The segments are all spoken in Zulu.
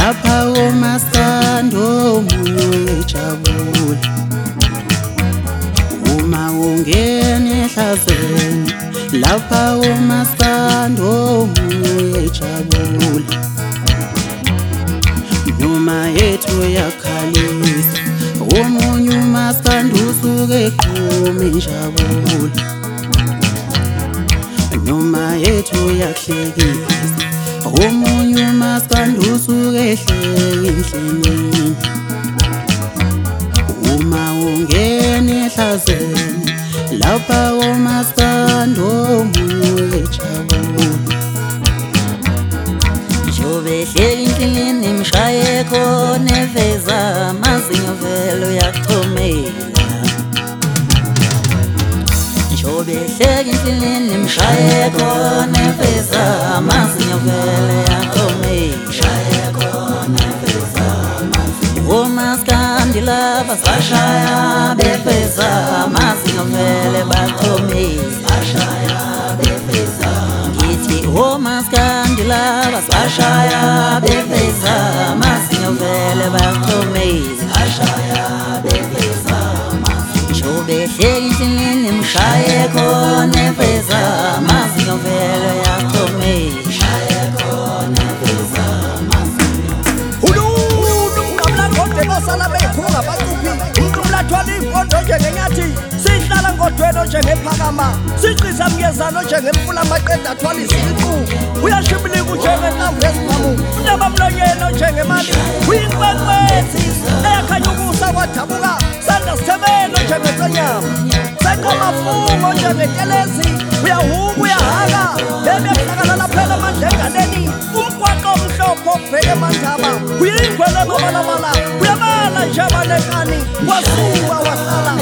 lapha omasando omunye ejabule uma ungena ehlazweni lapha omasando omunye ejabule noma yethu yakhalisa omunye umasando usuke eqhuma injabulo noma yethu yahlekisa omunye umasando usuke ehleka endlini uma ungena ehlazweni lapha omasando omunye ejabule njobe ehleka endlini imshaye khona eveza amazinyo vele uyakuthomela njobe ehleka endlini imshaye khona eveza amazinyo vele uyakuthomela omaskandi laba sashaya befeza amazinyo vele bathomela ngithi omaskandi laba sashaya befeza amazinyo vele bathomela njobe ehleka endlini imshaye khona eveza amazinyo vele uyakuthomela Sala bekhunga bacuphi umlathwala impondo njengenyathi sihlala ngodweno njengephakama siqisa myezano njengemfula amaqeda athwala isiqu uyashibilika njengentambo yesibhamu unabamlonyeno njengemali uyinkwekwethi eyakhanya ukusa kwadabuka sanda sithebelo njengensanyama seqamafungo njengetelezi uyahuka uyahaka bebehlakala phela amandla enganeni umgwaqo omhlopho obheke emandaba uyingwele mabalabala uyabala njabalekani wasuka wahlala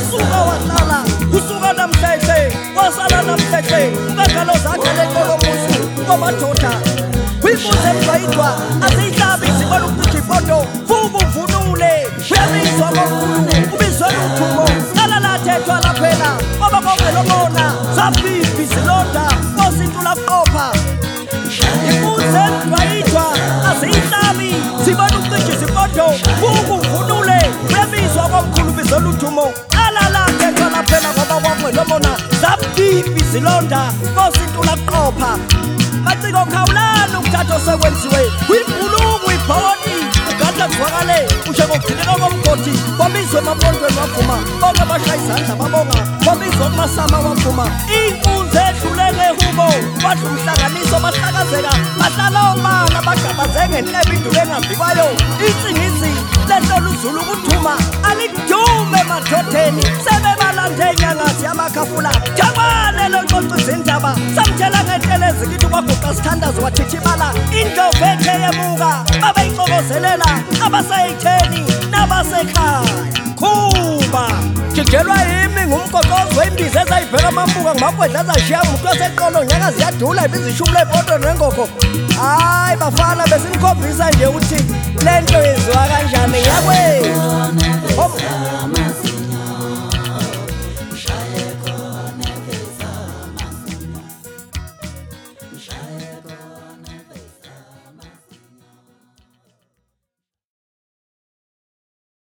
kusuka namhlehle wasala namhlehle ubengalo zakhe lekolomusi komadoda kwifuze emgayidwa asiyihlabi sibona ukucija ifoto vuka uvunule uyabizwa konkulu ubizwe luthumo alalathethwa laphela ngoba konke lobona zabibi zilonda kosintula buqopha ifuze emgayidwa asiyihlabi sibona ukucija ifoto vuka uvunule uyabizwa komkhulu ubizwe luthumo alalathethwa laphela ngoba konke lobona zabibi zilonda kosintula buqopha maciko khawulana ukuthatha osekwenziwe kwibhulungu ibhawoni ugada kuvakale njengokugcineka komgodi kwabizwe emapondweni wavuma bonke abashaya izandla babonga kwabizwa kumasama wavuma iy'nkunzi edlule ngehubo badla umhlanganiso bahlakazeka bahlala omana bagabazeke ngenhlebo induku engavikwayo insingizi lehlola uzulu ukuthuma alikudume emadodeni sebebalande enyangathi yamakhafula jabane loncoco izindaba samtshela ngentelezi kithi kwaguqa sithandazo wathithibala indlovu ethe yemuka babeyixokozelela abaseyitheni nabasekhaya khuba jijelwa yimi ngumgoqozi wembiza ezayibheka amambuka ngumagwedla azashiya umuntu waseqolo nyaka ziyadula ibizishumula ipoto nengoko hayi bafana besimkhombisa nje ukuthi lento yenziwa kanjani yakwe